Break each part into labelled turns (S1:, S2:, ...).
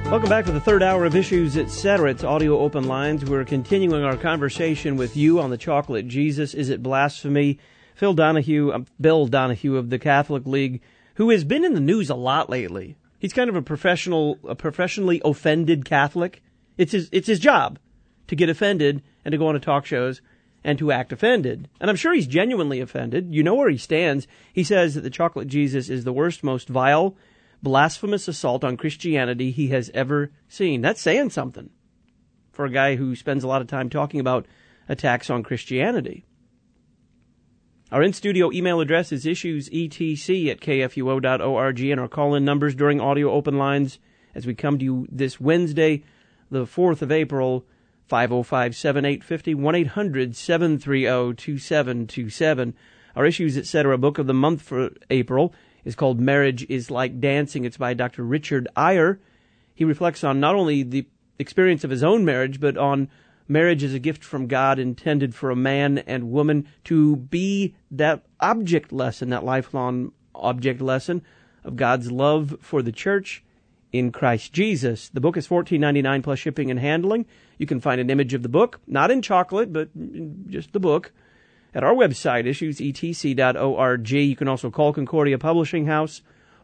S1: Welcome back to the third hour of Issues Etc. It's Audio Open Lines. We're continuing our conversation with you on the chocolate Jesus. Is it blasphemy? Bill Donahue of the Catholic League, who has been in the news a lot lately. He's kind of a professionally offended Catholic. It's his job to get offended and to go on to talk shows and to act offended. And I'm sure he's genuinely offended. You know where he stands. He says that the chocolate Jesus is the worst, most vile, blasphemous assault on Christianity he has ever seen. That's saying something for a guy who spends a lot of time talking about attacks on Christianity. Our in-studio email address is issuesetc@kfuo.org, and our call-in numbers during Audio Open Lines as we come to you this Wednesday, the 4th of April, 505-7850, 1-800-730-2727. Our Issues Etc. book of the month for April is called Marriage is Like Dancing. It's by Dr. Richard Eyre. He reflects on not only the experience of his own marriage, but on marriage as a gift from God intended for a man and woman to be that object lesson, that lifelong object lesson of God's love for the church in Christ Jesus. The book is $14.99 plus shipping and handling. You can find an image of the book, not in chocolate, but just the book, at our website, issuesetc.org. You can also call Concordia Publishing House,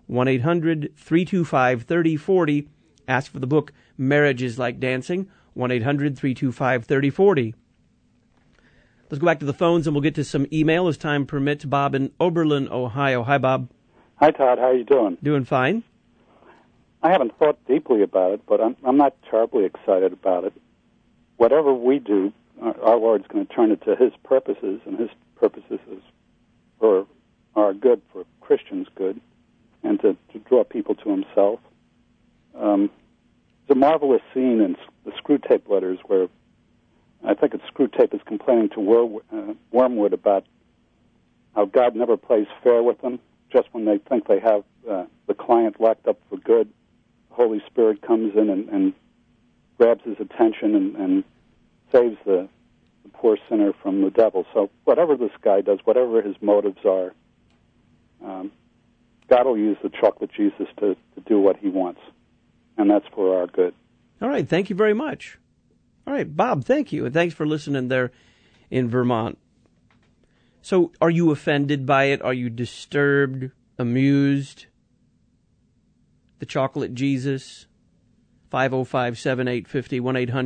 S1: 1-800-325-3040. Ask for the book, Marriage is Like Dancing, 1-800-325-3040. Let's go back to the phones, and we'll get to some email as time permits. Bob in Oberlin, Ohio. Hi, Bob.
S2: Hi, Todd. How are you doing?
S1: Doing fine.
S2: I haven't thought deeply about it, but I'm not terribly excited about it. Whatever we do, our Lord's going to turn it to His purposes, and His purposes is for our good, for Christians' good, and to draw people to Himself. There's a marvelous scene in the Screwtape Letters where I think it's Screwtape is complaining to Wormwood about how God never plays fair with them. Just when they think they have the client locked up for good, the Holy Spirit comes in and grabs his attention and saves the poor sinner from the devil. So whatever this guy does, whatever his motives are, God will use the chocolate Jesus to do what He wants, and that's for our good.
S1: All right, thank you very much. All right, Bob, thank you, and thanks for listening there in Vermont. So are you offended by it? Are you disturbed, amused? The chocolate Jesus, 505-7850,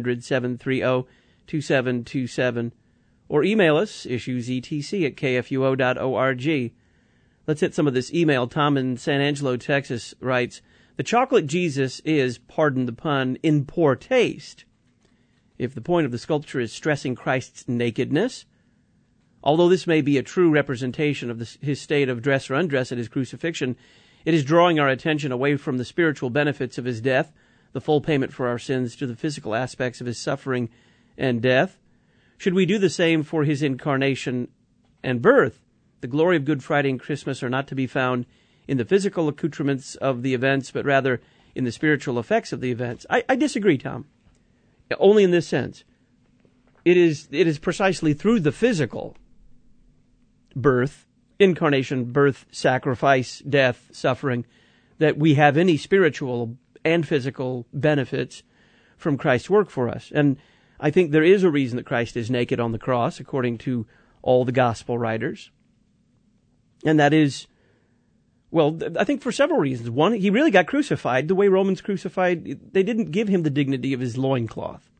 S1: 1-800-730-2727, or email us, issuesetc@kfuo.org. Let's hit some of this email. Tom in San Angelo, Texas writes, the chocolate Jesus is, pardon the pun, in poor taste. If the point of the sculpture is stressing Christ's nakedness, although this may be a true representation of his state of dress or undress at his crucifixion, it is drawing our attention away from the spiritual benefits of his death, the full payment for our sins, to the physical aspects of his suffering and death. Should we do the same for his incarnation and birth? The glory of Good Friday and Christmas are not to be found in the physical accoutrements of the events, but rather in the spiritual effects of the events. I disagree, Tom. Only in this sense. It is precisely through the physical birth, incarnation, birth, sacrifice, death, suffering, that we have any spiritual and physical benefits from Christ's work for us. And I think there is a reason that Christ is naked on the cross, according to all the gospel writers. And that is, well, I think for several reasons. One, he really got crucified the way Romans crucified. They didn't give him the dignity of his loincloth.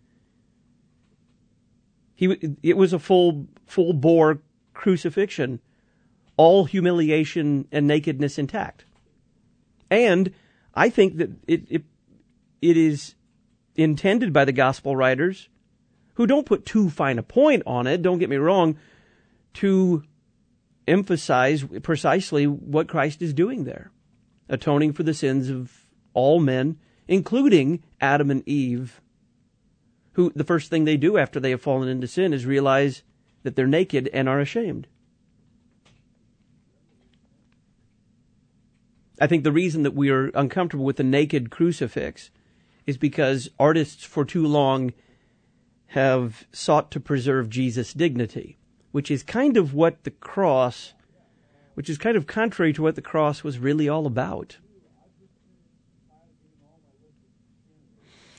S1: It was a full-bore crucifixion, all humiliation and nakedness intact. And I think that it is intended by the gospel writers, who don't put too fine a point on it, don't get me wrong, to emphasize precisely what Christ is doing there, atoning for the sins of all men, including Adam and Eve, who the first thing they do after they have fallen into sin is realize that they're naked and are ashamed. I think the reason that we are uncomfortable with the naked crucifix is because artists for too long have sought to preserve Jesus' dignity, which is kind of what the cross, which is kind of contrary to what the cross was really all about.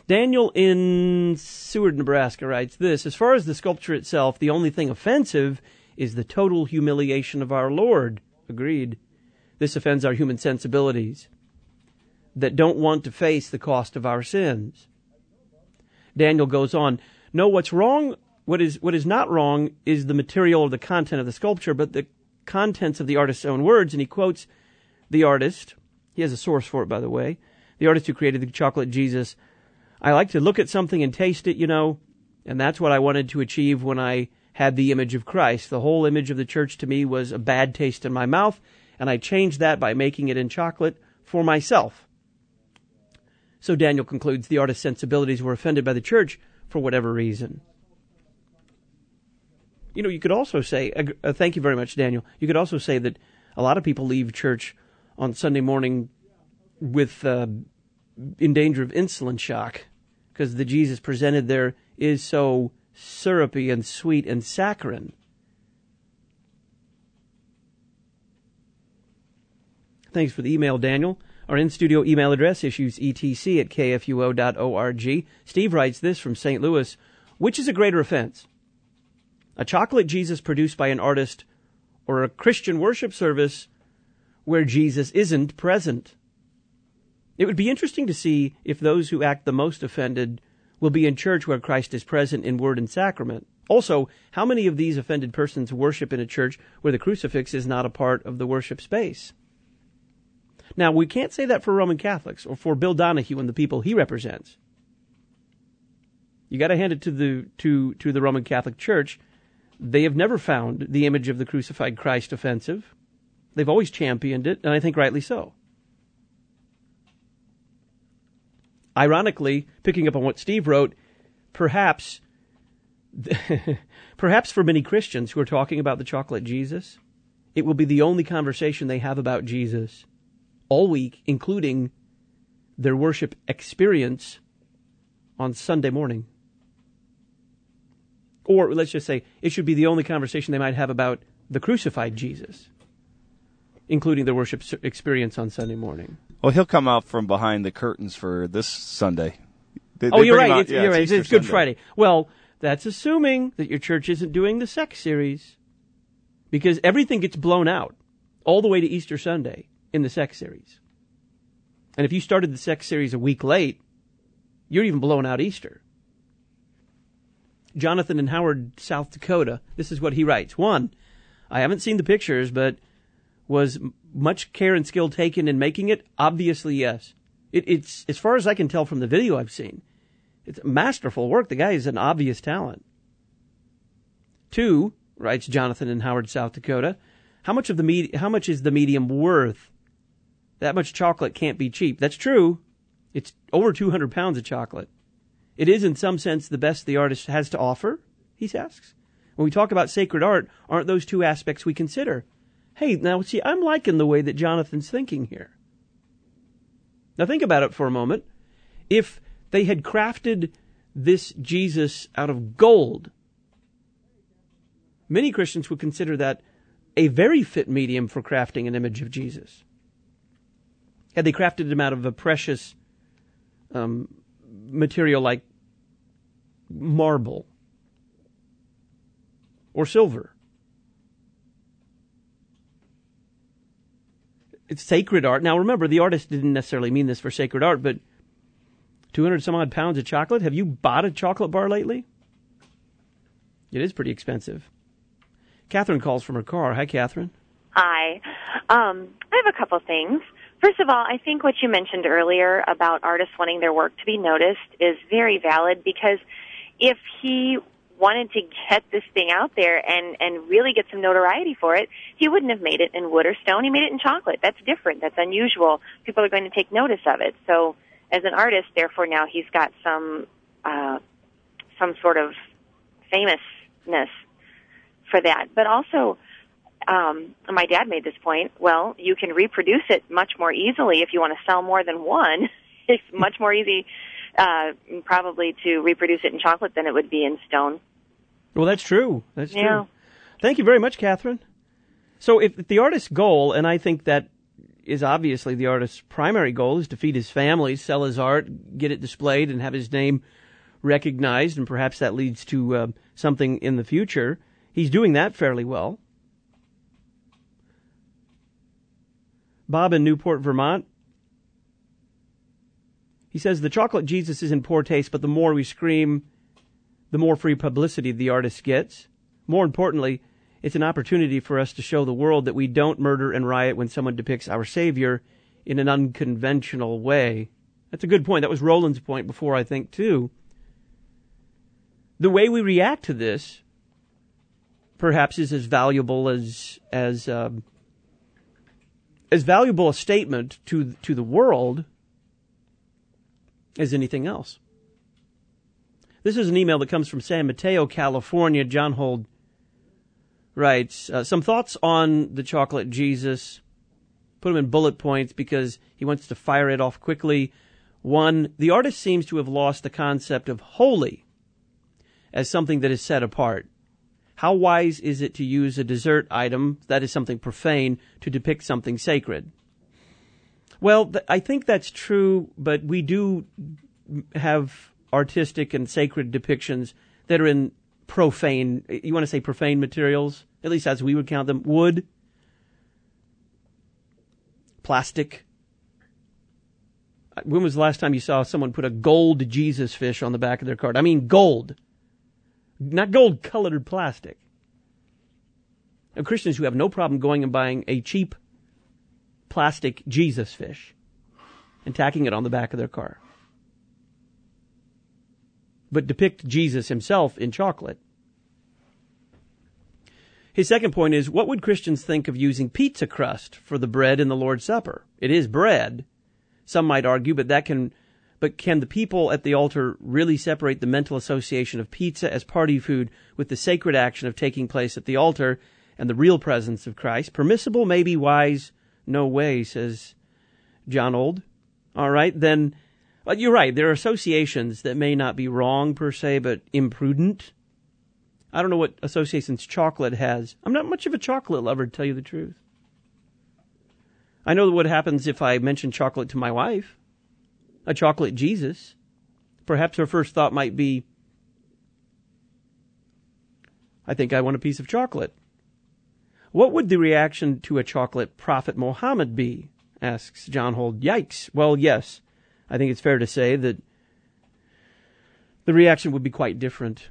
S1: Daniel in Seward, Nebraska writes this: as far as the sculpture itself, the only thing offensive is the total humiliation of our Lord. Agreed. This offends our human sensibilities that don't want to face the cost of our sins. Daniel goes on, no, what's wrong, what is not wrong is the material or the content of the sculpture, but the contents of the artist's own words. And he quotes the artist. He has a source for it, by the way. The artist who created the chocolate Jesus. I like to look at something and taste it, and that's what I wanted to achieve when I had the image of Christ. The whole image of the church to me was a bad taste in my mouth, and I changed that by making it in chocolate for myself. So Daniel concludes the artist's sensibilities were offended by the church for whatever reason. You could also say, thank you very much, Daniel. You could also say that a lot of people leave church on Sunday morning with in danger of insulin shock because the Jesus presented there is so syrupy and sweet and saccharine. Thanks for the email, Daniel. Our in-studio email address, issuesetc@kfuo.org. Steve writes this from St. Louis: which is a greater offense? A chocolate Jesus produced by an artist or a Christian worship service where Jesus isn't present? It would be interesting to see if those who act the most offended will be in church where Christ is present in word and sacrament. Also, how many of these offended persons worship in a church where the crucifix is not a part of the worship space? Now, we can't say that for Roman Catholics or for Bill Donahue and the people he represents. You got to hand it to the Roman Catholic Church. They have never found the image of the crucified Christ offensive. They've always championed it, and I think rightly so. Ironically, picking up on what Steve wrote, perhaps for many Christians who are talking about the chocolate Jesus, it will be the only conversation they have about Jesus all week, including their worship experience on Sunday morning. Or let's just say it should be the only conversation they might have about the crucified Jesus, including their worship experience on Sunday morning.
S3: Well, he'll come out from behind the curtains for this Sunday.
S1: You're right. You're right. It's Good Friday. Well, that's assuming that your church isn't doing the sex series, because everything gets blown out all the way to Easter Sunday in the sex series. And if you started the sex series a week late, you're even blowing out Easter. Jonathan in Howard, South Dakota, this is what he writes. 1, I haven't seen the pictures, but was much care and skill taken in making it? Obviously, yes. It's, as far as I can tell from the video I've seen, it's masterful work. The guy is an obvious talent. 2, writes Jonathan in Howard, South Dakota, how much is the medium worth? That much chocolate can't be cheap. That's true. It's over 200 pounds of chocolate. It is, in some sense, the best the artist has to offer, he asks. When we talk about sacred art, aren't those two aspects we consider? Hey, now, see, I'm liking the way that Jonathan's thinking here. Now, think about it for a moment. If they had crafted this Jesus out of gold, many Christians would consider that a very fit medium for crafting an image of Jesus. Had they crafted him out of a precious material like marble or silver. It's sacred art. Now remember, the artist didn't necessarily mean this for sacred art, but 200 some odd pounds of chocolate? Have you bought a chocolate bar lately? It is pretty expensive. Catherine calls from her car. Hi, Catherine.
S4: Hi. I have a couple things. First of all, I think what you mentioned earlier about artists wanting their work to be noticed is very valid, because if he wanted to get this thing out there and really get some notoriety for it, he wouldn't have made it in wood or stone. He made it in chocolate. That's different. That's unusual. People are going to take notice of it. So as an artist, therefore, now he's got some sort of famousness for that. But also, my dad made this point, well, you can reproduce it much more easily if you want to sell more than one. It's much more easy probably to reproduce it in chocolate than it would be in stone.
S1: Well, that's true. That's
S4: true.
S1: Thank you very much, Catherine. So if the artist's goal, and I think that is obviously the artist's primary goal, is to feed his family, sell his art, get it displayed, and have his name recognized, and perhaps that leads to something in the future. He's doing that fairly well. Bob in Newport, Vermont, he says, the chocolate Jesus is in poor taste, but the more we scream, the more free publicity the artist gets. More importantly, it's an opportunity for us to show the world that we don't murder and riot when someone depicts our Savior in an unconventional way. That's a good point. That was Roland's point before, I think, too. The way we react to this, perhaps, is as valuable as valuable a statement to the world as anything else. This is an email that comes from San Mateo, California. John Hold writes, some thoughts on the chocolate Jesus. Put them in bullet points because he wants to fire it off quickly. 1, the artist seems to have lost the concept of holy as something that is set apart. How wise is it to use a dessert item, that is something profane, to depict something sacred? Well, I think that's true, but we do have artistic and sacred depictions that are in profane, you want to say profane materials, at least as we would count them, wood, plastic. When was the last time you saw someone put a gold Jesus fish on the back of their card? I mean gold, not gold-colored plastic. Now, Christians who have no problem going and buying a cheap plastic Jesus fish and tacking it on the back of their car, but depict Jesus himself in chocolate. His second point is, what would Christians think of using pizza crust for the bread in the Lord's Supper? It is bread, some might argue, but can the people at the altar really separate the mental association of pizza as party food with the sacred action of taking place at the altar and the real presence of Christ? Permissible, maybe, wise, no way, says John Old. All right, then, you're right. There are associations that may not be wrong per se, but imprudent. I don't know what associations chocolate has. I'm not much of a chocolate lover, to tell you the truth. I know what happens if I mention chocolate to my wife, a chocolate Jesus. Perhaps her first thought might be, I think I want a piece of chocolate. What would the reaction to a chocolate Prophet Muhammad be? Asks John Hold. Yikes. Well, yes. I think it's fair to say that the reaction would be quite different.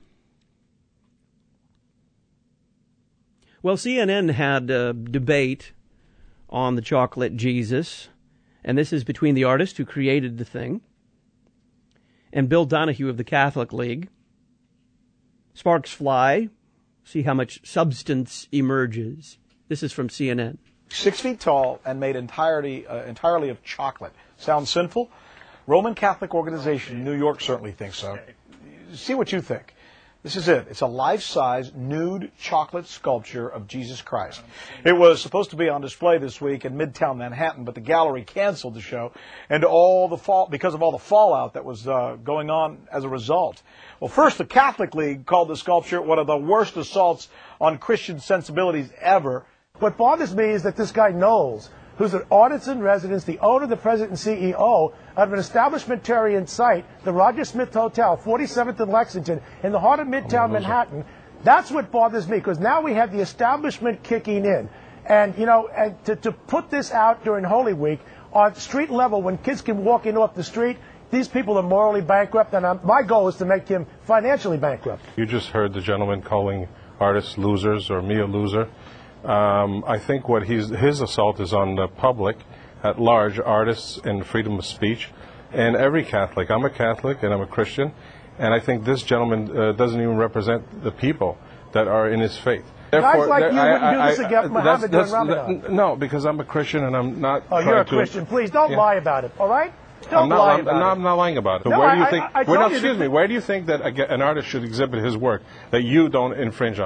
S1: Well, CNN had a debate on the chocolate Jesus, and this is between the artist who created the thing and Bill Donahue of the Catholic League. Sparks fly. See how much substance emerges. This is from CNN.
S5: 6 feet tall and made entirely of chocolate. Sounds sinful? Roman Catholic organization in New York certainly thinks so. See what you think. This is it. It's a life-size nude chocolate sculpture of Jesus Christ. It was supposed to be on display this week in Midtown Manhattan, but the gallery canceled the show and because of all the fallout that was going on as a result. Well, first, the Catholic League called the sculpture one of the worst assaults on Christian sensibilities ever.
S6: What bothers me is that this guy Knowles, who's an artist-in-residence, the owner, the president, and CEO of an establishmentarian site, the Roger Smith Hotel, 47th and Lexington, in the heart of Midtown Manhattan. That's what bothers me, because now we have the establishment kicking in. And, to put this out during Holy Week on street level when kids can walk in off the street, these people are morally bankrupt, and my goal is to make him financially bankrupt.
S7: You just heard the gentleman calling artists losers, or me a loser. I think what his assault is on the public at large, artists and freedom of speech, and every Catholic. I'm a Catholic and I'm a Christian, and I think this gentleman doesn't even represent the people that are in his faith.
S6: Therefore, guys like you wouldn't do this against Muhammad during Ramadan.
S7: No, because I'm a Christian and I'm not.
S6: Oh, you're a Christian. Please don't lie about it. All right?
S7: I'm not lying about it.
S6: No,
S7: where do you think?
S6: Where do you think
S7: that an artist should exhibit his work that you don't infringe on?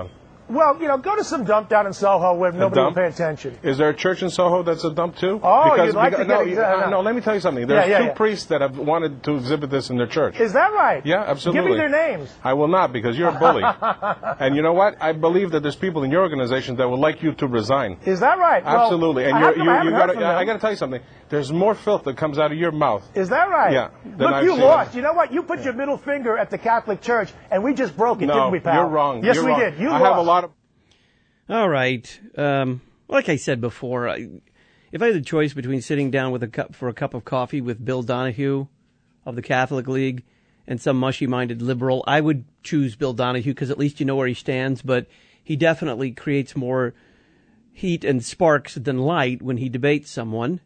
S6: Well, go to some dump down in Soho where nobody will
S7: dump?
S6: pay attention.
S7: Is there a church in Soho that's a dump too?
S6: Oh, you'd like to get
S7: no, let me tell you something. There are two
S6: Yeah.
S7: priests that have wanted to exhibit this in their church.
S6: Is that right?
S7: Yeah, absolutely.
S6: Give me their names.
S7: I will not, because you're a bully. And you know what? I believe that there's people in your organization that would like you to resign.
S6: Is that right?
S7: Absolutely.
S6: Well,
S7: And
S6: I
S7: got to tell you something. There's more filth that comes out of your mouth.
S6: Is that right?
S7: Yeah.
S6: Look, you lost. You know what? You put your middle finger at the Catholic Church, and we just broke it, didn't we, pal?
S7: You're wrong.
S6: Yes,
S7: you're
S6: we
S7: wrong.
S6: did. You
S7: I
S6: lost.
S7: have a lot of...
S1: All right. Like I said before, if I had the choice between sitting down for a cup of coffee with Bill Donahue of the Catholic League and some mushy-minded liberal, I would choose Bill Donahue because at least you know where he stands, but he definitely creates more heat and sparks than light when he debates someone.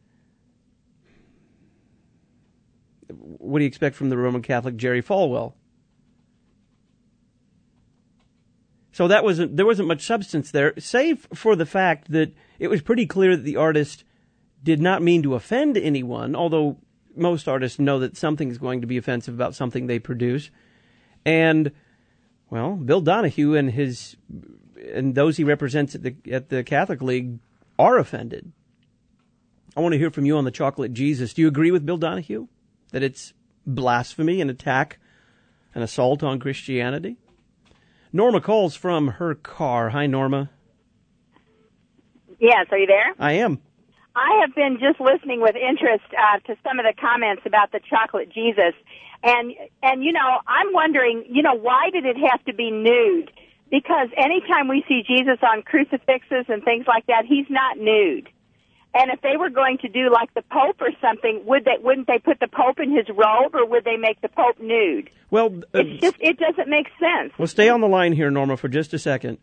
S1: What do you expect from the Roman Catholic Jerry Falwell? So there wasn't much substance there, save for the fact that it was pretty clear that the artist did not mean to offend anyone, although most artists know that something's going to be offensive about something they produce. And, well, Bill Donahue and those he represents at the Catholic League are offended. I want to hear from you on the Chocolate Jesus. Do you agree with Bill Donahue that it's blasphemy, an attack, an assault on Christianity? Norma calls from her car. Hi, Norma.
S8: Yes, are you there?
S1: I am.
S8: I have been just listening with interest to some of the comments about the Chocolate Jesus. And I'm wondering, why did it have to be nude? Because anytime we see Jesus on crucifixes and things like that, he's not nude. And if they were going to do like the Pope or something, wouldn't they put the Pope in his robe, or would they make the Pope nude?
S1: Well,
S8: it doesn't make sense.
S1: Well, stay on the line here, Norma, for just a second.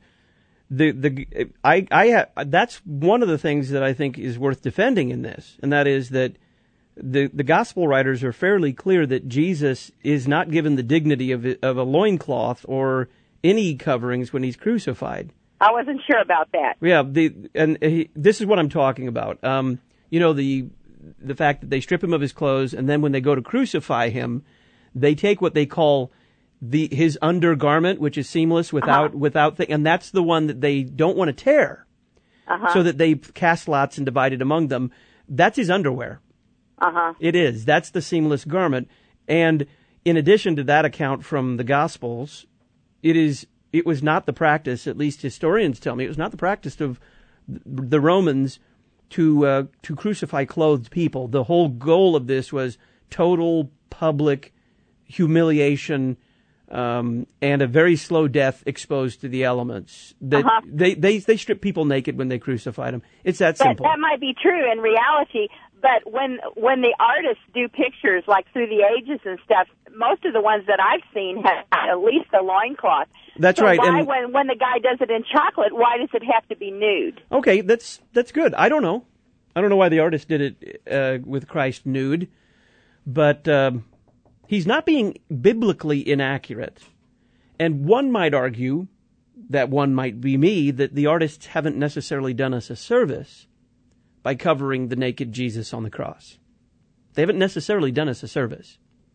S1: That's one of the things that I think is worth defending in this, and that is that the gospel writers are fairly clear that Jesus is not given the dignity of a loincloth or any coverings when he's crucified.
S8: I wasn't sure about that.
S1: Yeah, this is what I'm talking about. The fact that they strip him of his clothes, and then when they go to crucify him, they take what they call his undergarment, which is seamless without and that's the one that they don't want to tear, so that they cast lots and divide it among them. That's his underwear. It is. That's the seamless garment. And in addition to that account from the Gospels, it was not the practice, at least historians tell me, it was not the practice of the Romans to crucify clothed people. The whole goal of this was total public humiliation and a very slow death exposed to the elements. They stripped people naked when they crucified them. It's that simple.
S8: That might be true in reality. But when the artists do pictures, like through the ages and stuff, most of the ones that I've seen have at least a loincloth.
S1: That's
S8: so
S1: right.
S8: Why, when the guy does it in chocolate, why does it have to be nude?
S1: Okay, that's good. I don't know why the artist did it with Christ nude, but he's not being biblically inaccurate. And one might argue, that one might be me, that the artists haven't necessarily done us a service by covering the naked Jesus on the cross. They haven't necessarily done us a service.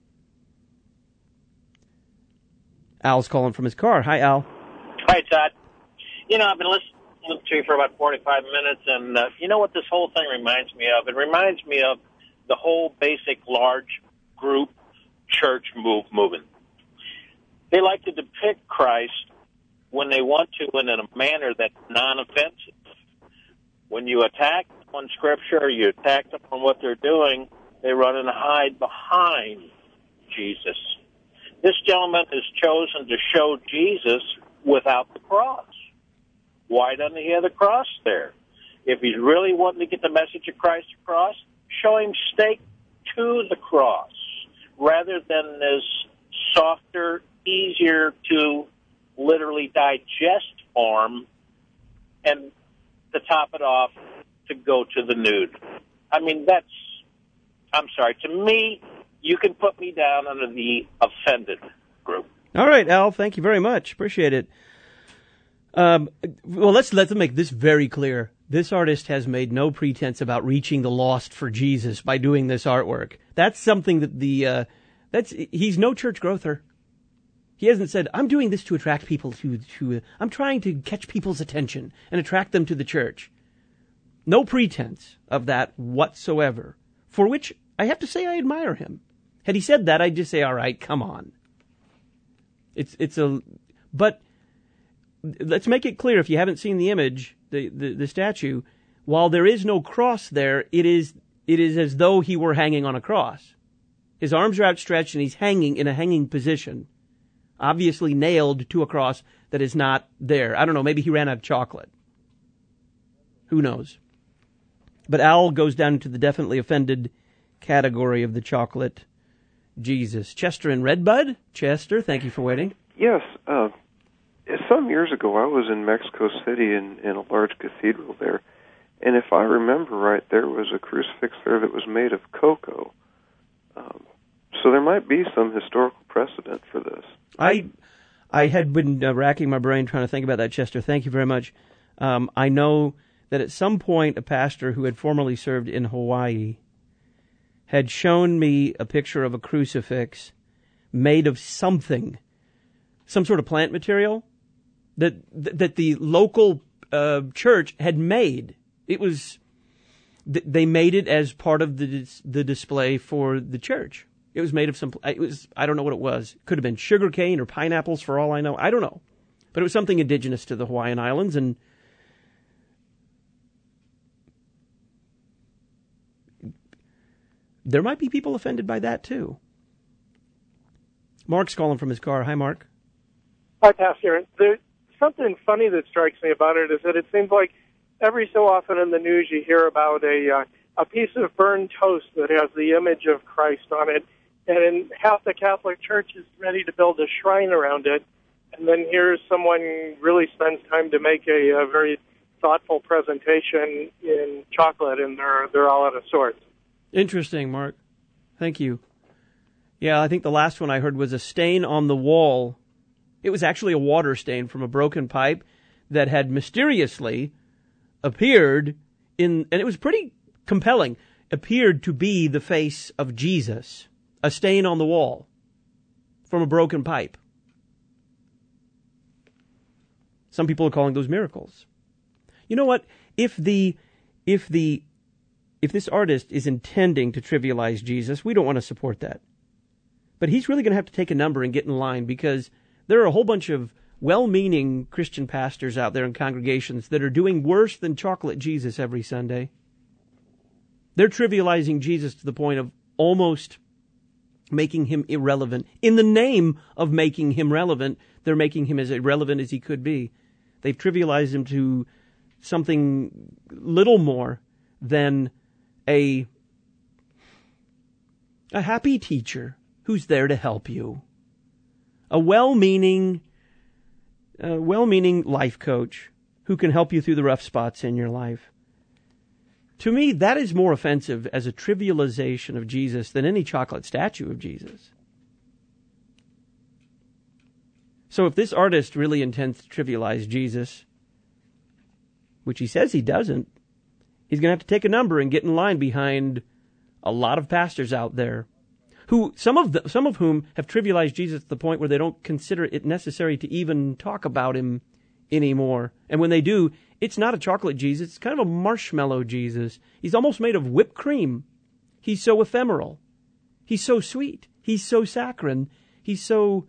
S1: Al's calling from his car. Hi, Al.
S9: Hi, Todd. I've been listening to you for about 45 minutes, and you know what this whole thing reminds me of? It reminds me of the whole basic large group church movement. They like to depict Christ when they want to in a manner that's non-offensive. When you attack on Scripture, you attack them on what they're doing, they run and hide behind Jesus. This gentleman has chosen to show Jesus without the cross. Why doesn't he have the cross there? If he's really wanting to get the message of Christ across, show him staked to the cross, rather than this softer, easier to literally digest form, and to top it off, to go to the nude. I mean, I'm sorry, to me, you can put me down under the offended group.
S1: All right, Al, thank you very much. Appreciate it. Well, let's make this very clear. This artist has made no pretense about reaching the lost for Jesus by doing this artwork. That's something that he's no church growther. He hasn't said, I'm doing this to attract people I'm trying to catch people's attention and attract them to the church. No pretense of that whatsoever, for which I have to say I admire him. Had he said that, I'd just say, all right, come on. But let's make it clear, if you haven't seen the image, the statue, while there is no cross there, it is as though he were hanging on a cross. His arms are outstretched and he's hanging in a hanging position, obviously nailed to a cross that is not there. I don't know, maybe he ran out of chocolate. Who knows? But Al goes down into the definitely offended category of the chocolate Jesus. Chester in Redbud. Chester, thank you for waiting.
S10: Yes. Some years ago, I was in Mexico City in a large cathedral there, and if I remember right, there was a crucifix there that was made of cocoa. So there might be some historical precedent for this.
S1: I had been racking my brain trying to think about that, Chester. Thank you very much. I know that at some point a pastor who had formerly served in Hawaii had shown me a picture of a crucifix made of something, some sort of plant material that the local church had made. It was, they made it as part of the display for the church. It was made of I don't know what it was. It could have been sugar cane or pineapples for all I know. I don't know. But it was something indigenous to the Hawaiian Islands, and there might be people offended by that, too. Mark's calling from his car. Hi, Mark.
S11: Hi, Pastor. There's something funny that strikes me about it is that it seems like every so often in the news you hear about a piece of burned toast that has the image of Christ on it, and in half the Catholic Church is ready to build a shrine around it, and then here's someone really spends time to make a very thoughtful presentation in chocolate, and they're all out of sorts.
S1: Interesting, Mark. Thank you. Yeah, I think the last one I heard was a stain on the wall. It was actually a water stain from a broken pipe that had mysteriously appeared and it was pretty compelling, appeared to be the face of Jesus. A stain on the wall from a broken pipe. Some people are calling those miracles. You know what? If this artist is intending to trivialize Jesus, we don't want to support that. But he's really going to have to take a number and get in line, because there are a whole bunch of well-meaning Christian pastors out there in congregations that are doing worse than chocolate Jesus every Sunday. They're trivializing Jesus to the point of almost making him irrelevant. In the name of making him relevant, they're making him as irrelevant as he could be. They've trivialized him to something little more than a happy teacher who's there to help you. A well-meaning life coach who can help you through the rough spots in your life. To me, that is more offensive as a trivialization of Jesus than any chocolate statue of Jesus. So if this artist really intends to trivialize Jesus, which he says he doesn't, he's going to have to take a number and get in line behind a lot of pastors out there, who some of whom have trivialized Jesus to the point where they don't consider it necessary to even talk about him anymore. And when they do, it's not a chocolate Jesus, it's kind of a marshmallow Jesus. He's almost made of whipped cream. He's so ephemeral. He's so sweet. He's so saccharine. He's so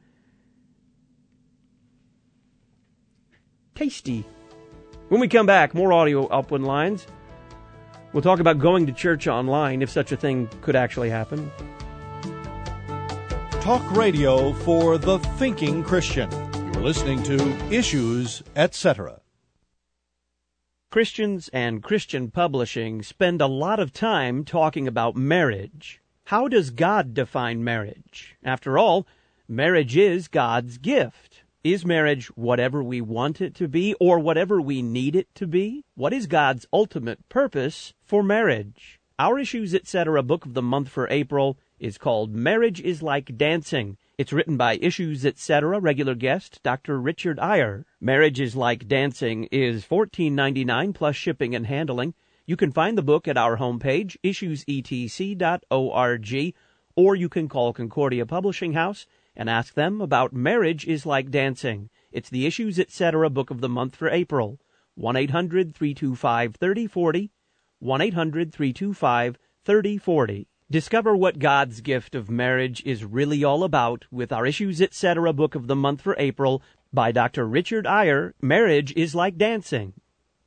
S1: tasty. When we come back, more audio Upland Lines. We'll talk about going to church online, if such a thing could actually happen.
S12: Talk radio for the thinking Christian. You're listening to Issues, Etc.
S1: Christians and Christian publishing spend a lot of time talking about marriage. How does God define marriage? After all, marriage is God's gift. Is marriage whatever we want it to be or whatever we need it to be? What is God's ultimate purpose for marriage? Our Issues, Etc. book of the month for April is called Marriage is Like Dancing. It's written by Issues, Etc. regular guest Dr. Richard Iyer. Marriage is Like Dancing is $14.99 plus shipping and handling. You can find the book at our homepage, issuesetc.org, or you can call Concordia Publishing House and ask them about Marriage is Like Dancing. It's the Issues Etc. Book of the Month for April. 1-800-325-3040, 1-800-325-3040. Discover what God's gift of marriage is really all about with our Issues Etc. Book of the Month for April by Dr. Richard Iyer, Marriage is Like Dancing.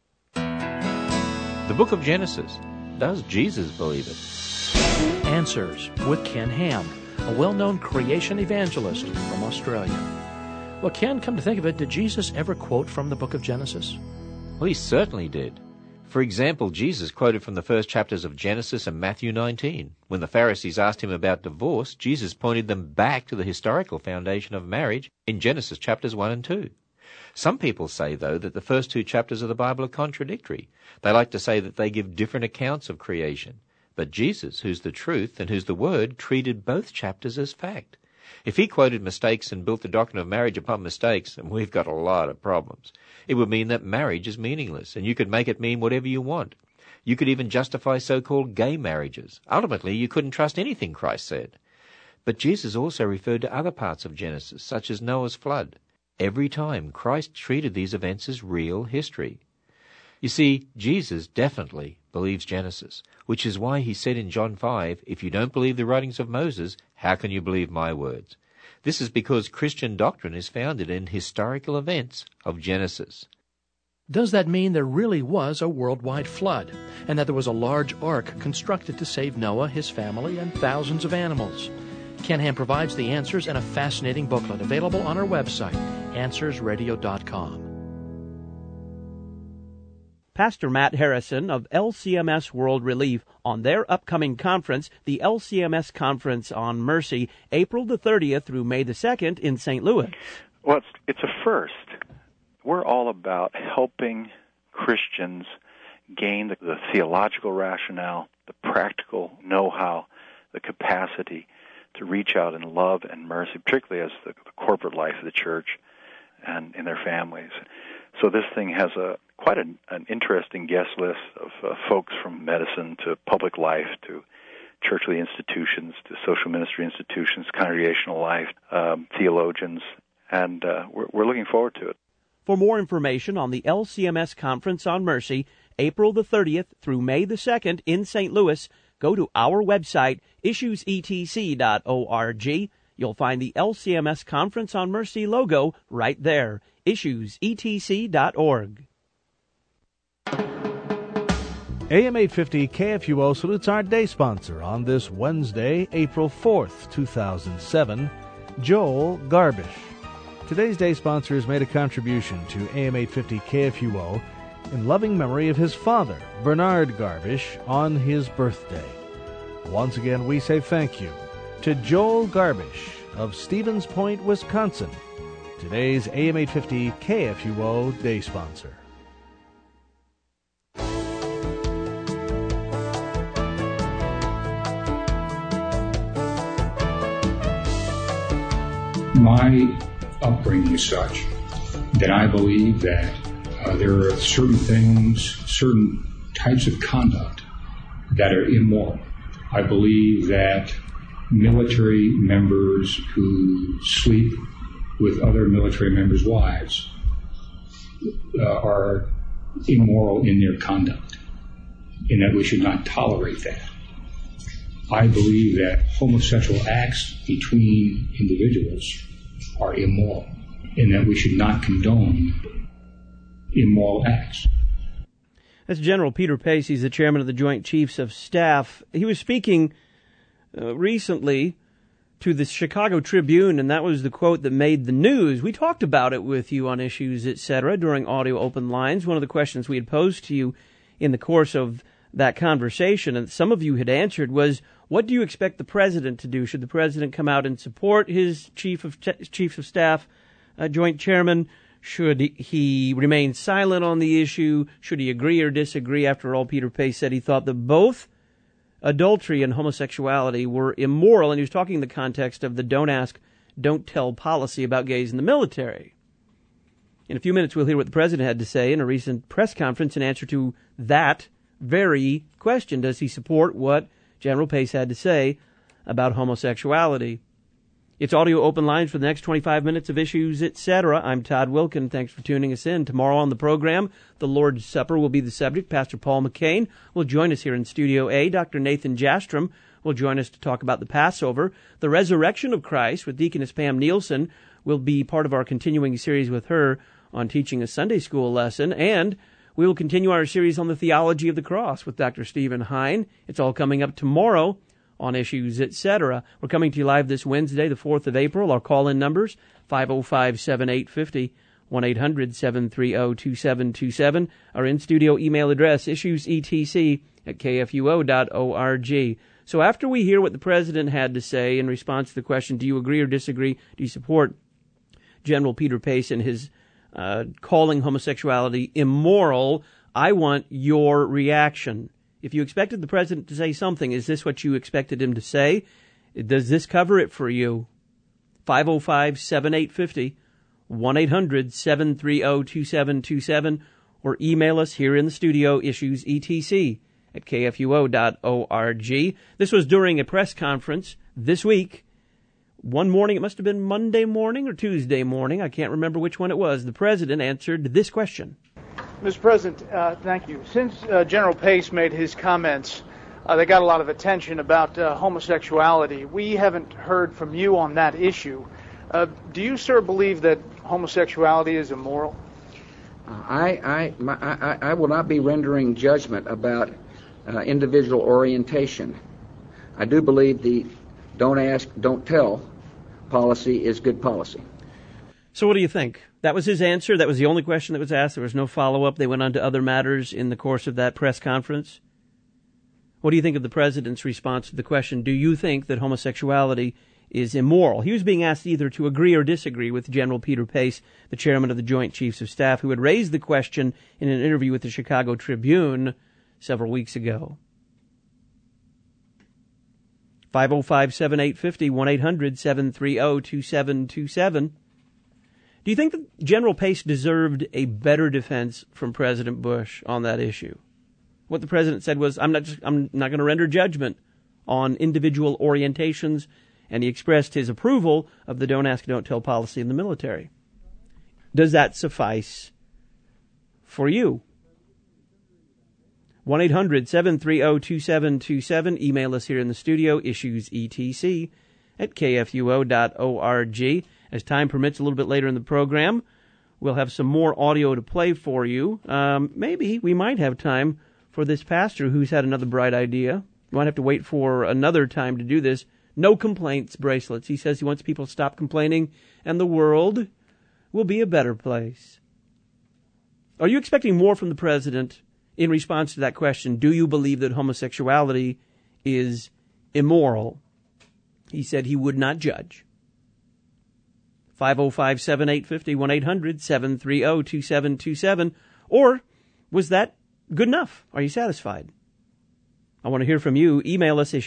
S13: The Book of Genesis. Does Jesus believe it?
S14: Answers with Ken Ham, a well-known creation evangelist from Australia. Well, Ken, come to think of it, did Jesus ever quote from the Book of Genesis?
S13: Well, he certainly did. For example, Jesus quoted from the first chapters of Genesis and Matthew 19. When the Pharisees asked him about divorce, Jesus pointed them back to the historical foundation of marriage in Genesis chapters 1 and 2. Some people say, though, that the first two chapters of the Bible are contradictory. They like to say that they give different accounts of creation. But Jesus, who's the truth and who's the Word, treated both chapters as fact. If he quoted mistakes and built the doctrine of marriage upon mistakes, and we've got a lot of problems, it would mean that marriage is meaningless, and you could make it mean whatever you want. You could even justify so-called gay marriages. Ultimately, you couldn't trust anything Christ said. But Jesus also referred to other parts of Genesis, such as Noah's flood. Every time, Christ treated these events as real history. You see, Jesus definitely believes Genesis, which is why he said in John 5, if you don't believe the writings of Moses, how can you believe my words? This is because Christian doctrine is founded in historical events of Genesis.
S14: Does that mean there really was a worldwide flood, and that there was a large ark constructed to save Noah, his family, and thousands of animals? Ken Ham provides the answers in a fascinating booklet available on our website, AnswersRadio.com.
S1: Pastor Matt Harrison of LCMS World Relief on their upcoming conference, the LCMS Conference on Mercy, April the 30th through May the 2nd in St. Louis.
S15: Well, it's a first. We're all about helping Christians gain the theological rationale, the practical know-how, the capacity to reach out in love and mercy, particularly as the corporate life of the church and in their families. So this thing has quite an interesting guest list of folks from medicine to public life to churchly institutions to social ministry institutions, congregational life, theologians, and we're looking forward to it.
S1: For more information on the LCMS Conference on Mercy, April the 30th through May the 2nd in St. Louis, go to our website, issuesetc.org. You'll find the LCMS Conference on Mercy logo right there, issuesetc.org.
S16: AM 850 KFUO salutes our day sponsor on this Wednesday, April 4th, 2007, Joel Garbish. Today's day sponsor has made a contribution to AM 850 KFUO in loving memory of his father, Bernard Garbish, on his birthday. Once again, we say thank you to Joel Garbish of Stevens Point, Wisconsin, today's AM 850 KFUO day sponsor.
S17: My upbringing is such that I believe that there are certain things, certain types of conduct that are immoral. I believe that military members who sleep with other military members' wives are immoral in their conduct, and that we should not tolerate that. I believe that homosexual acts between individuals are immoral, and that we should not condone immoral acts.
S1: That's General Peter Pace. He's the chairman of the Joint Chiefs of Staff. He was speaking recently to the Chicago Tribune, and that was the quote that made the news. We talked about it with you on Issues, etc. during Audio Open Lines. One of the questions we had posed to you in the course of that conversation, and some of you had answered, was, what do you expect the president to do? Should the president come out and support his chiefs of staff, joint chairman? Should he remain silent on the issue? Should he agree or disagree? After all, Peter Pace said he thought that both adultery and homosexuality were immoral, and he was talking in the context of the don't ask, don't tell policy about gays in the military. In a few minutes, we'll hear what the president had to say in a recent press conference in answer to that very question. Does he support what General Pace had to say about homosexuality? It's audio open lines for the next 25 minutes of Issues, Etc. I'm Todd Wilkin. Thanks for tuning us in. Tomorrow on the program, the Lord's Supper will be the subject. Pastor Paul McCain will join us here in Studio A. Dr. Nathan Jastrom will join us to talk about the Passover. The resurrection of Christ with Deaconess Pam Nielsen will be part of our continuing series with her on teaching a Sunday school lesson. And we will continue our series on the theology of the cross with Dr. Stephen Hine. It's all coming up tomorrow on Issues, Etc. We're coming to you live this Wednesday, the 4th of April. Our call-in numbers, 505-7850, 1-800-730-2727. Our in-studio email address, issuesetc@kfuo.org. So after we hear what the President had to say in response to the question, do you agree or disagree, do you support General Peter Pace and his calling homosexuality immoral, I want your reaction. If you expected the President to say something, is this what you expected him to say? Does this cover it for you? 505-7850, 1-800-730-2727, or email us here in the studio, issuesetc@kfuo.org. This was during a press conference this week. One morning, it must have been Monday morning or Tuesday morning, I can't remember which one it was, the President answered this question.
S18: Mr. President, thank you. Since General Pace made his comments, they got a lot of attention about homosexuality. We haven't heard from you on that issue. Do you, sir, believe that homosexuality is immoral?
S19: I will not be rendering judgment about individual orientation. I do believe the don't ask, don't tell policy is good policy.
S1: So what do you think? That was his answer? That was the only question that was asked? There was no follow-up? They went on to other matters in the course of that press conference? What do you think of the President's response to the question, do you think that homosexuality is immoral? He was being asked either to agree or disagree with General Peter Pace, the chairman of the Joint Chiefs of Staff, who had raised the question in an interview with the Chicago Tribune several weeks ago. 505-7850, 1-800-730-2727. Do you think that General Pace deserved a better defense from President Bush on that issue? What the President said was, I'm not going to render judgment on individual orientations, and he expressed his approval of the don't ask, don't tell policy in the military. Does that suffice for you? 1-800-730-2727. Email us here in the studio, issuesetc@kfuo.org. As time permits, a little bit later in the program, we'll have some more audio to play for you. Maybe we might have time for this pastor who's had another bright idea. We might have to wait for another time to do this. No complaints bracelets. He says he wants people to stop complaining, and the world will be a better place. Are you expecting more from the President in response to that question? Do you believe that homosexuality is immoral? He said he would not judge. 505-7850, 1-800-730-2727. Or was that good enough? Are you satisfied? I want to hear from you. Email us,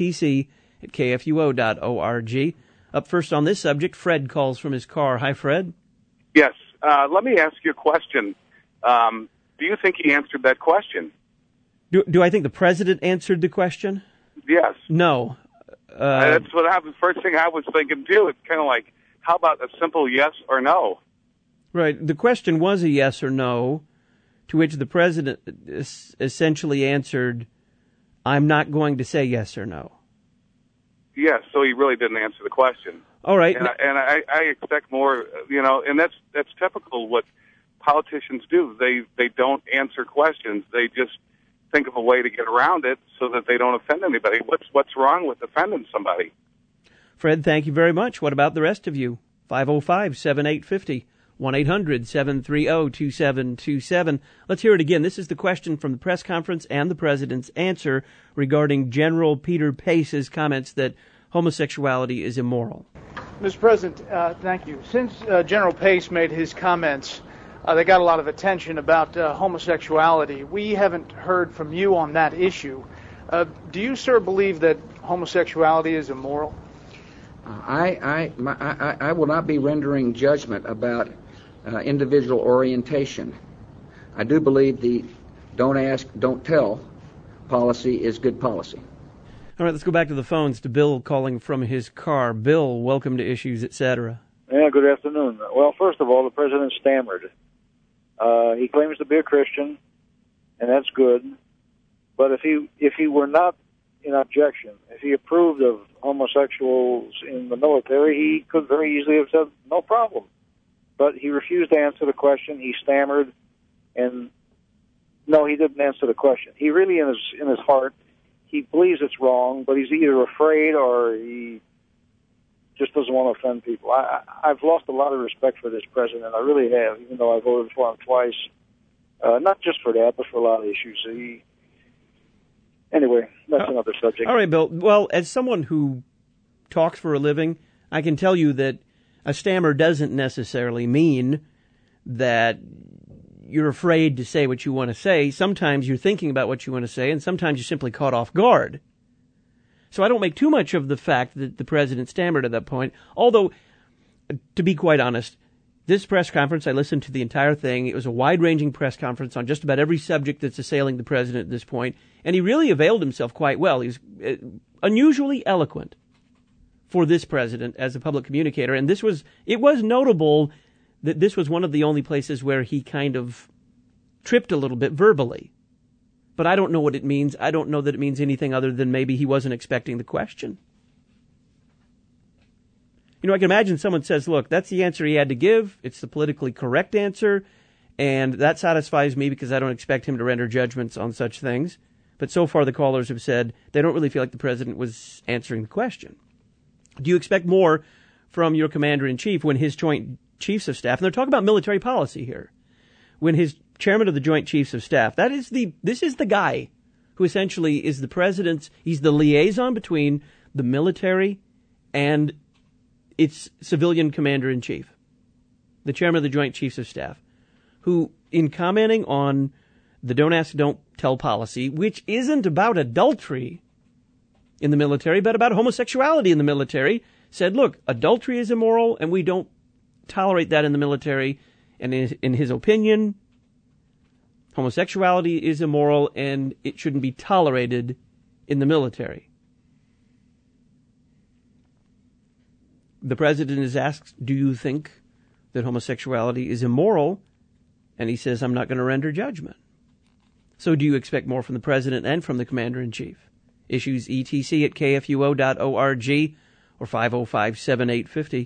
S1: issuesetc@kfuo.org. Up first on this subject, Fred calls from his car. Hi, Fred.
S20: Yes. Let me ask you a question. Do you think he answered that question?
S1: Do I think the President answered the question?
S20: Yes.
S1: No.
S20: That's what happened. First thing I was thinking, too. It's kind of like, how about a simple yes or no?
S1: Right. The question was a yes or no, to which the President essentially answered, I'm not going to say yes or no.
S20: Yes, so he really didn't answer the question.
S1: All right.
S20: And I expect more, and that's typical what politicians do. They don't answer questions. They just think of a way to get around it so that they don't offend anybody. What's wrong with offending somebody?
S1: Fred, thank you very much. What about the rest of you? 505-7850, 1-800-730-2727. Let's hear it again. This is the question from the press conference and the President's answer regarding General Peter Pace's comments that homosexuality is immoral.
S18: Mr. President, thank you. Since General Pace made his comments, they got a lot of attention about homosexuality. We haven't heard from you on that issue. Do you, sir, believe that homosexuality is immoral?
S19: I will not be rendering judgment about individual orientation. I do believe the don't ask, don't tell policy is good policy.
S1: All right, let's go back to the phones to Bill calling from his car. Bill, welcome to Issues, Etc.
S21: Yeah, good afternoon. Well, first of all, the president stammered. He claims to be a Christian, and that's good. But if he were not in objection, if he approved of homosexuals in the military, he could very easily have said, no problem. But he refused to answer the question. He stammered, and no, he didn't answer the question. He really, in his heart, he believes it's wrong, but he's either afraid or he just doesn't want to offend people. I've lost a lot of respect for this president. I really have, even though I voted for him twice. Not just for that, but for a lot of issues. Anyway, that's another subject.
S1: All right, Bill. Well, as someone who talks for a living, I can tell you that a stammer doesn't necessarily mean that you're afraid to say what you want to say. Sometimes you're thinking about what you want to say, and sometimes you're simply caught off guard. So I don't make too much of the fact that the president stammered at that point. Although, to be quite honest, this press conference, I listened to the entire thing. It was a wide-ranging press conference on just about every subject that's assailing the president at this point, and he really availed himself quite well. He's unusually eloquent for this president as a public communicator, and it was notable that this was one of the only places where he kind of tripped a little bit verbally. But I don't know what it means. I don't know that it means anything other than maybe he wasn't expecting the question. You know, I can imagine someone says, look, that's the answer he had to give. It's the politically correct answer, and that satisfies me because I don't expect him to render judgments on such things. But so far the callers have said they don't really feel like the president was answering the question. Do you expect more from your commander-in-chief when his Joint Chiefs of Staff, and they're talking about military policy here, when his chairman of the Joint Chiefs of Staff, this is the guy who essentially is the president's, he's the liaison between the military and its civilian commander-in-chief, the chairman of the Joint Chiefs of Staff, who, in commenting on the Don't Ask, Don't Tell policy, which isn't about adultery in the military, but about homosexuality in the military, said, look, adultery is immoral, and we don't tolerate that in the military. And in his opinion, homosexuality is immoral, and it shouldn't be tolerated in the military. The president is asked, do you think that homosexuality is immoral? And he says, I'm not going to render judgment. So do you expect more from the president and from the commander-in-chief? Issues etc at kfuo.org or 505-7850,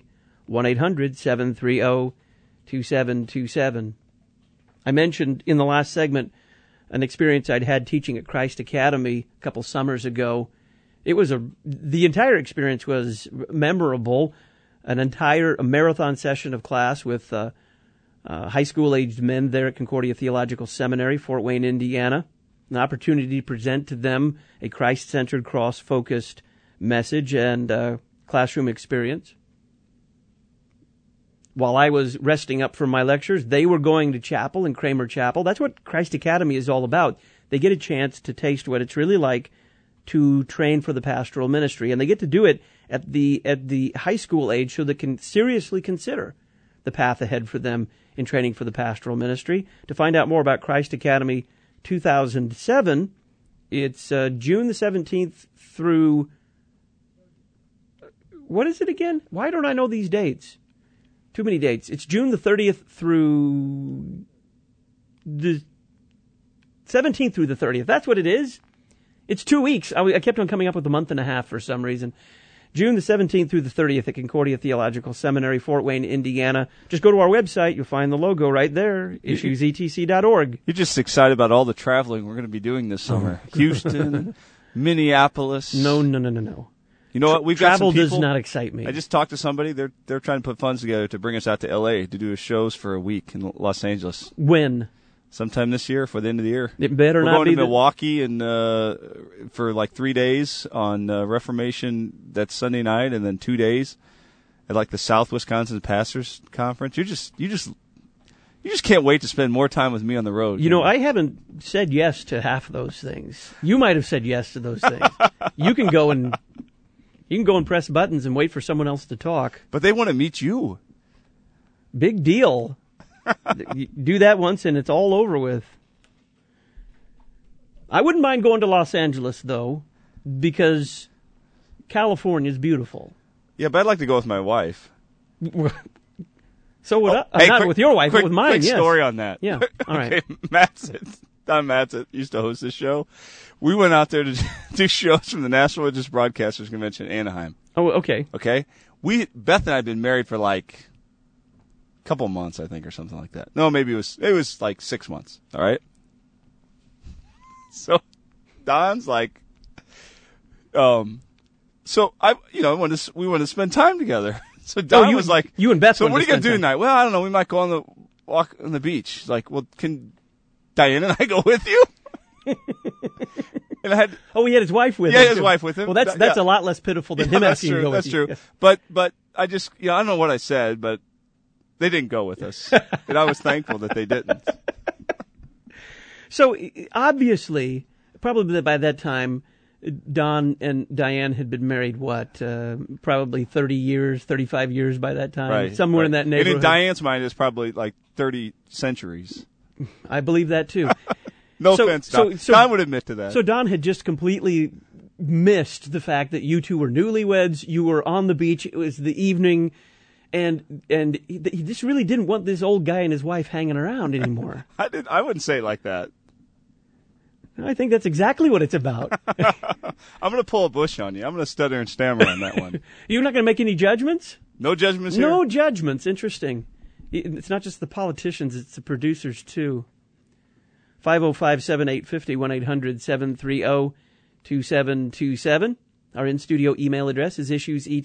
S1: 1-800-730-2727. I mentioned in the last segment an experience I'd had teaching at Christ Academy a couple summers ago. The entire experience was memorable. A marathon session of class with high school-aged men there at Concordia Theological Seminary, Fort Wayne, Indiana. An opportunity to present to them a Christ-centered, cross-focused message and classroom experience. While I was resting up from my lectures, they were going to chapel in Kramer Chapel. That's what Christ Academy is all about. They get a chance to taste what it's really like to train for the pastoral ministry, and they get to do it at the high school age so they can seriously consider the path ahead for them in training for the pastoral ministry. To find out more about Christ Academy 2007, it's June the 17th through... What is it again? Why don't I know these dates? Too many dates. It's June the 30th through the 17th through the 30th. That's what it is. It's 2 weeks. I kept on coming up with a month and a half for some reason. June the 17th through the 30th at Concordia Theological Seminary, Fort Wayne, Indiana. Just go to our website. You'll find the logo right there, issuesetc.org.
S3: You're just excited about all the traveling we're going to be doing this summer. Houston, Minneapolis.
S1: No.
S3: You know what? We've
S1: Travel
S3: got some people,
S1: does not excite me.
S3: I just talked to somebody. They're trying to put funds together to bring us out to L.A. to do shows for a week in Los Angeles.
S1: When?
S3: Sometime this year, for the end of the year.
S1: It better
S3: We're
S1: not
S3: going
S1: be
S3: to Milwaukee and for like 3 days on Reformation. That's Sunday night, and then 2 days at like the South Wisconsin Pastors Conference. You just can't wait to spend more time with me on the road.
S1: You know, I haven't said yes to half of those things. You might have said yes to those things. You can go and press buttons and wait for someone else to talk.
S3: But they want to meet you.
S1: Big deal. You do that once and it's all over with. I wouldn't mind going to Los Angeles, though. because California is beautiful.
S3: Yeah, but I'd like to go with my wife.
S1: So would I? Not with your wife, but with mine,
S3: quick
S1: yes.
S3: story on that.
S1: Yeah, all right.
S3: Okay, Don Matzik used to host this show. We went out there to do shows from the National Religious Broadcasters Convention in Anaheim.
S1: Oh, okay.
S3: Okay? Beth and I had been married for like a couple months, I think, or something like that. No, maybe it was like 6 months. All right? So Don's like, so we wanted to spend time together. So Don was like,
S1: you and Beth.
S3: So what are you gonna do tonight? Well, I don't know. We might go on the walk on the beach. She's like, well, can Diane and I go with you? And I had.
S1: Oh, he had his wife with him.
S3: Yeah, his wife with him.
S1: Well, that's a lot less pitiful than him asking you to go with you.
S3: That's true. But I just, I don't know what I said, but they didn't go with us, and I was thankful that they didn't.
S1: So obviously, probably by that time, Don and Diane had been married, probably 30 years, 35 years by that time.
S3: Right.
S1: Somewhere in that neighborhood.
S3: And in Diane's mind, it's probably like 30 centuries.
S1: I believe that, too.
S3: No offense, Don. Don would admit to that.
S1: So Don had just completely missed the fact that you two were newlyweds. You were on the beach. It was the evening. And he just really didn't want this old guy and his wife hanging around anymore.
S3: I wouldn't say it like that.
S1: I think that's exactly what it's about.
S3: I'm going to pull a Bush on you. I'm going to stutter and stammer on that one.
S1: You're not going to make any judgments?
S3: No judgments here?
S1: No judgments. Interesting. It's not just the politicians, it's the producers, too. 505-7850, 1-800-730-2727. Our in-studio email address is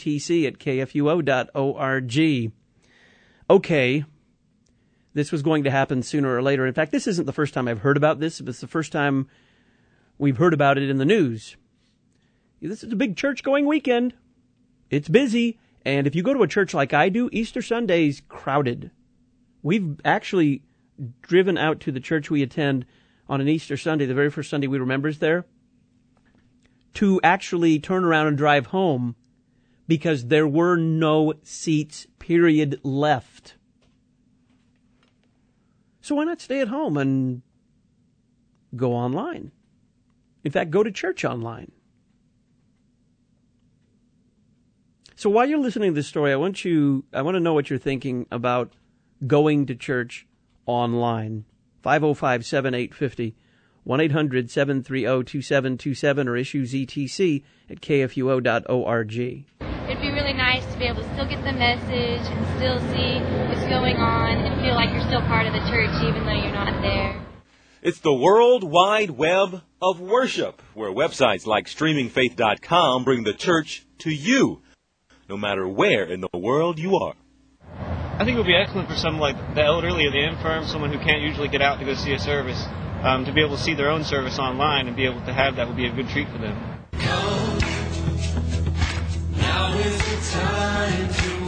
S1: issuesetc@kfuo.org. Okay, this was going to happen sooner or later. In fact, this isn't the first time I've heard about this. It's the first time we've heard about it in the news. This is a big church-going weekend. It's busy. And if you go to a church like I do, Easter Sunday's crowded. We've actually driven out to the church we attend on an Easter Sunday, the very first Sunday we remember is there, to actually turn around and drive home because there were no seats, period, left. So why not stay at home and go online? In fact, go to church online. So while you're listening to this story, I want to know what you're thinking about going to church online. 505-7850, 1-800-730-2727, or issuesetc@kfuo.org.
S2: It'd be really nice to be able to still get the message and still see what's going on and feel like you're still part of the church even though you're not there.
S22: It's the World Wide Web of worship, where websites like StreamingFaith.com bring the church to you, no matter where in the world you are.
S23: I think it would be excellent for someone like the elderly or the infirm, someone who can't usually get out to go see a service, to be able to see their own service online and be able to have that would be a good treat for them.
S24: Come, now is the time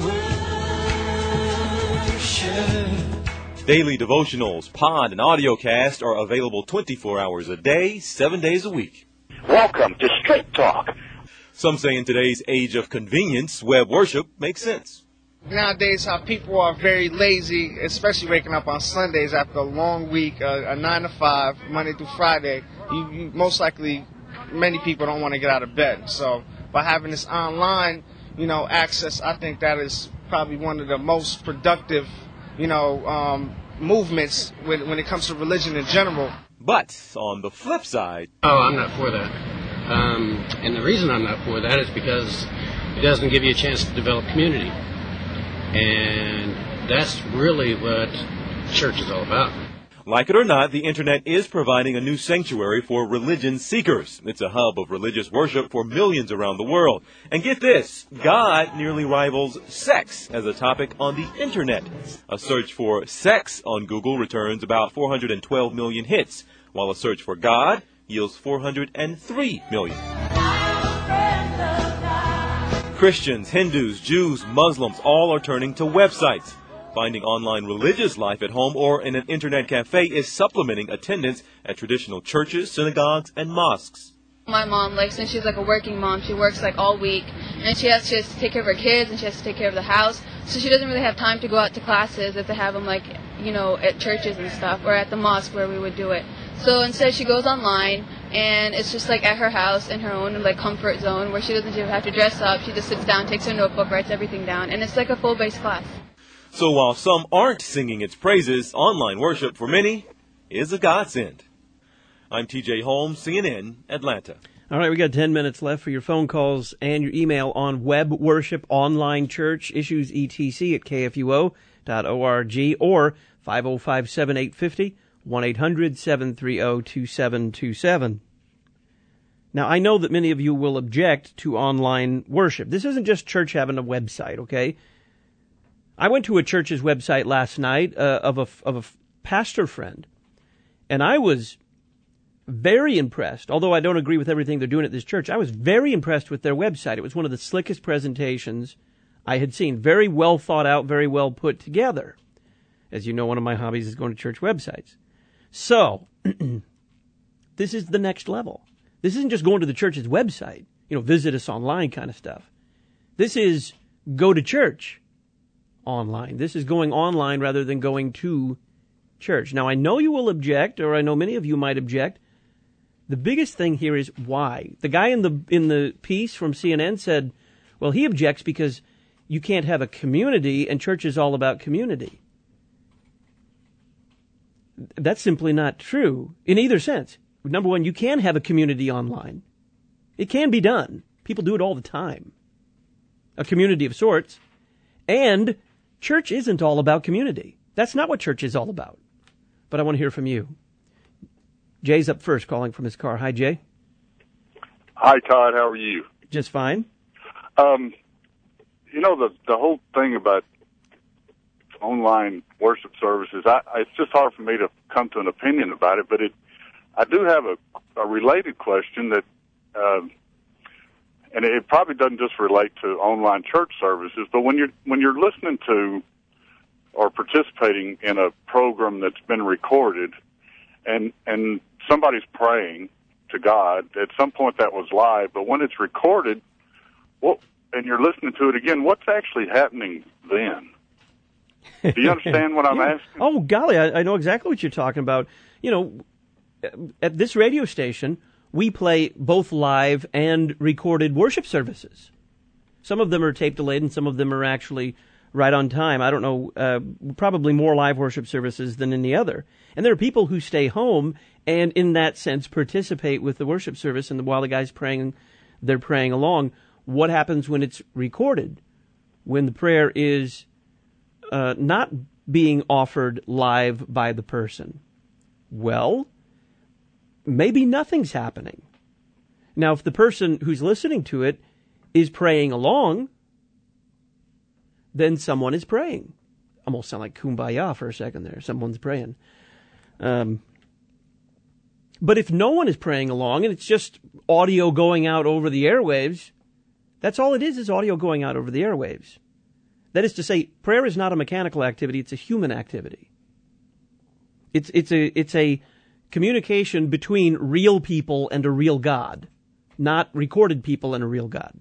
S24: to worship.
S22: Daily devotionals, pod, and audiocast are available 24 hours a day, 7 days a week.
S25: Welcome to Straight Talk.
S22: Some say in today's age of convenience, web worship makes sense.
S26: Nowadays, how people are very lazy, especially waking up on Sundays after a long week, a 9 to 5, Monday through Friday. You most likely, many people don't want to get out of bed. So by having this online, access, I think that is probably one of the most productive, movements when it comes to religion in general.
S22: But on the flip side,
S27: I'm not for that. And the reason I'm not for that is because it doesn't give you a chance to develop community. And that's really what church is all about.
S22: Like it or not, the Internet is providing a new sanctuary for religion seekers. It's a hub of religious worship for millions around the world. And get this, God nearly rivals sex as a topic on the Internet. A search for sex on Google returns about 412 million hits, while a search for God yields 403 million. Christians, Hindus, Jews, Muslims, all are turning to websites. Finding online religious life at home or in an internet cafe is supplementing attendance at traditional churches, synagogues, and mosques.
S2: My mom, since she's a working mom, she works all week, and she has to take care of her kids, and she has to take care of the house, so she doesn't really have time to go out to classes if they have them at churches and stuff, or at the mosque where we would do it. So instead she goes online, and it's just like at her house in her own like comfort zone where she doesn't even have to dress up. She just sits down, takes her notebook, writes everything down, and it's like a full-based class.
S22: So while some aren't singing its praises, online worship for many is a godsend. I'm TJ Holmes, CNN, Atlanta.
S1: All right, we got 10 minutes left for your phone calls and your email on Web Worship Online Church, issues etc at kfuo.org, or 505-7850, 1-800-730-2727. Now, I know that many of you will object to online worship. This isn't just church having a website, okay? I went to a church's website last night of a pastor friend, and I was very impressed. Although I don't agree with everything they're doing at this church, I was very impressed with their website. It was one of the slickest presentations I had seen. Very well thought out, very well put together. As you know, one of my hobbies is going to church websites. So, this is the next level. This isn't just going to the church's website, visit us online kind of stuff. This is go to church online. This is going online rather than going to church. Now, I know you will object, or I know many of you might object. The biggest thing here is why. The guy in the piece from CNN said, well, he objects because you can't have a community, and church is all about community. That's simply not true in either sense. Number one, you can have a community online. It can be done. People do it all the time. A community of sorts. And church isn't all about community. That's not what church is all about. But I want to hear from you. Jay's up first, calling from his car. Hi, Jay.
S4: Hi, Todd. How are you?
S1: Just fine.
S4: The whole thing about online worship services, it's just hard for me to come to an opinion about it, but I do have a related question that, and it probably doesn't just relate to online church services, but when you're listening to or participating in a program that's been recorded, and somebody's praying to God, at some point that was live, but when it's recorded, and you're listening to it again, what's actually happening then? Do you understand what I'm asking?
S1: Oh, golly, I know exactly what you're talking about. At this radio station, we play both live and recorded worship services. Some of them are tape delayed and some of them are actually right on time. I don't know, probably more live worship services than any other. And there are people who stay home and in that sense participate with the worship service, and while the guy's praying, they're praying along. What happens when it's recorded? When the prayer is not being offered live by the person? Well, maybe nothing's happening. Now, if the person who's listening to it is praying along, then someone is praying. Almost sound like Kumbaya for a second there. Someone's praying. But if no one is praying along and it's just audio going out over the airwaves, that's all it is audio going out over the airwaves. That is to say, prayer is not a mechanical activity, it's a human activity. It's a communication between real people and a real God, not recorded people and a real God.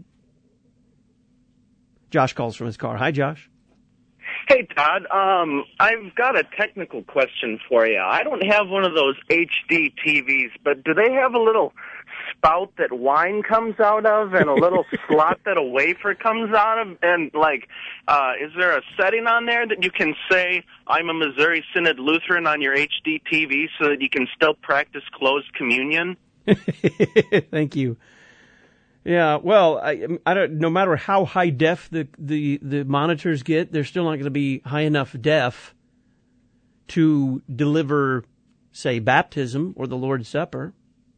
S1: Josh calls from his car. Hi, Josh.
S5: Hey, Todd. I've got a technical question for you. I don't have one of those HD TVs, but do they have a little spout that wine comes out of and a little slot that a wafer comes out of? And, is there a setting on there that you can say, I'm a Missouri Synod Lutheran on your HD TV so that you can still practice closed communion?
S1: Thank you. Yeah, well, I don't. No matter how high def the monitors get, they're still not going to be high enough def to deliver, say, baptism or the Lord's Supper.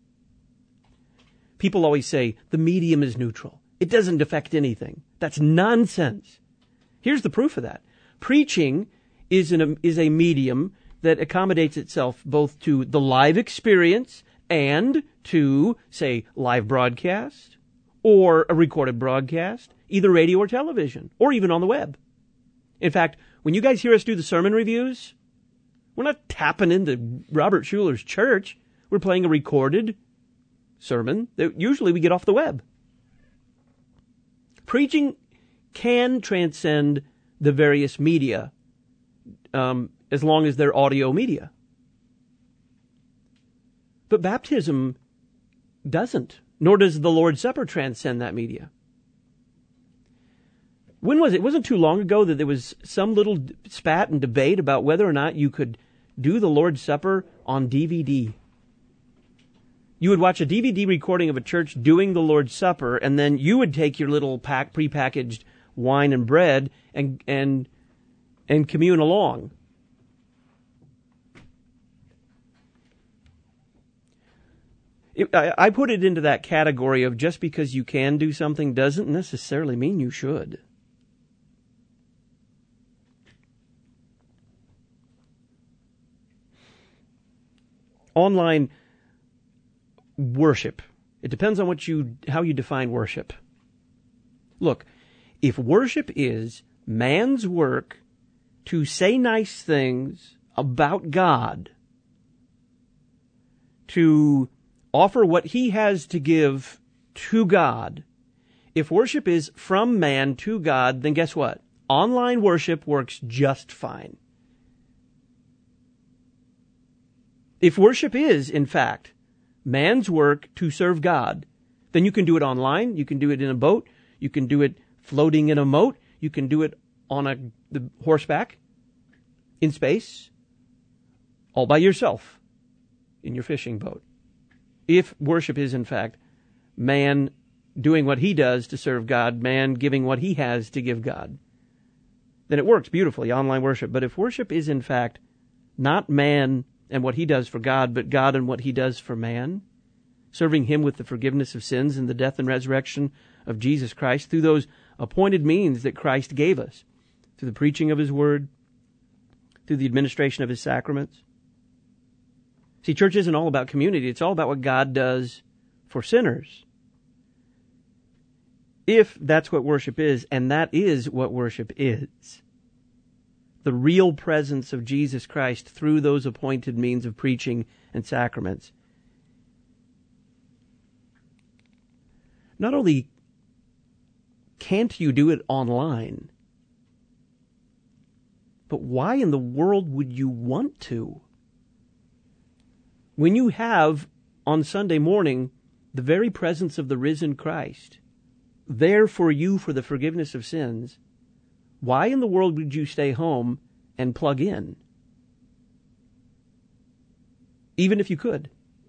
S1: People always say the medium is neutral. It doesn't affect anything. That's nonsense. Here's the proof of that. Preaching is a medium that accommodates itself both to the live experience and to, say, live broadcast, or a recorded broadcast, either radio or television, or even on the web. In fact, when you guys hear us do the sermon reviews, we're not tapping into Robert Schuller's church. We're playing a recorded sermon that usually we get off the web. Preaching can transcend the various media, as long as they're audio media. But baptism doesn't. Nor does the Lord's Supper transcend that media. When was it? It wasn't too long ago that there was some little spat and debate about whether or not you could do the Lord's Supper on DVD. You would watch a DVD recording of a church doing the Lord's Supper, and then you would take your little prepackaged wine and bread and commune along. I put it into that category of just because you can do something doesn't necessarily mean you should. Online worship. It depends on how you define worship. Look, if worship is man's work to say nice things about God, to offer what he has to give to God, if worship is from man to God, then guess what? Online worship works just fine. If worship is, in fact, man's work to serve God, then you can do it online, you can do it in a boat, you can do it floating in a moat, you can do it on the horseback, in space, all by yourself, in your fishing boat. If worship is, in fact, man doing what he does to serve God, man giving what he has to give God, then it works beautifully, online worship. But if worship is, in fact, not man and what he does for God, but God and what he does for man, serving him with the forgiveness of sins and the death and resurrection of Jesus Christ through those appointed means that Christ gave us, through the preaching of his word, through the administration of his sacraments. See, church isn't all about community. It's all about what God does for sinners. If that's what worship is, and that is what worship is, the real presence of Jesus Christ through those appointed means of preaching and sacraments. Not only can't you do it online, but why in the world would you want to? When you have, on Sunday morning, the very presence of the risen Christ there for you for the forgiveness of sins, why in the world would you stay home and plug in? Even if you could.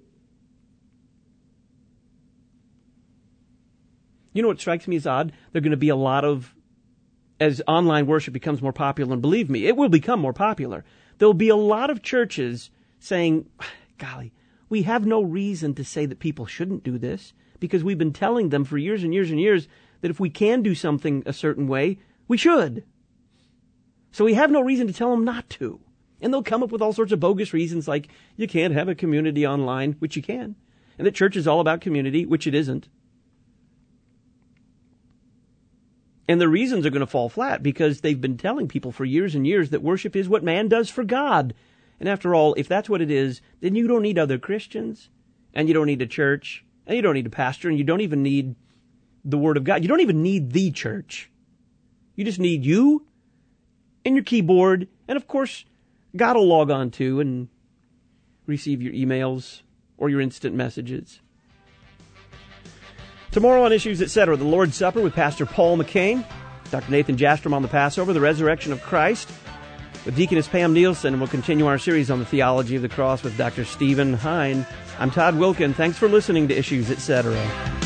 S1: You know what strikes me as odd? There are going to be a lot of, as online worship becomes more popular, and believe me, it will become more popular, there'll be a lot of churches saying, golly, we have no reason to say that people shouldn't do this, because we've been telling them for years and years and years that if we can do something a certain way, we should. So we have no reason to tell them not to. And they'll come up with all sorts of bogus reasons like you can't have a community online, which you can, and that church is all about community, which it isn't. And the reasons are going to fall flat because they've been telling people for years and years that worship is what man does for God. And after all, if that's what it is, then you don't need other Christians, and you don't need a church, and you don't need a pastor, and you don't even need the Word of God. You don't even need the church. You just need you and your keyboard, and of course, God will log on to and receive your emails or your instant messages. Tomorrow on Issues, Etc., the Lord's Supper with Pastor Paul McCain, Dr. Nathan Jastrom on the Passover, the resurrection of Christ, with Deaconess Pam Nielsen, and we'll continue our series on the theology of the cross with Dr. Stephen Hine. I'm Todd Wilkin. Thanks for listening to Issues, Etc.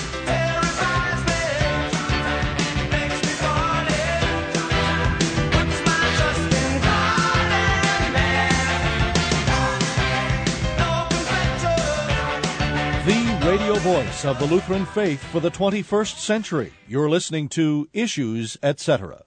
S16: Radio voice of the Lutheran faith for the 21st century. You're listening to Issues, Etc.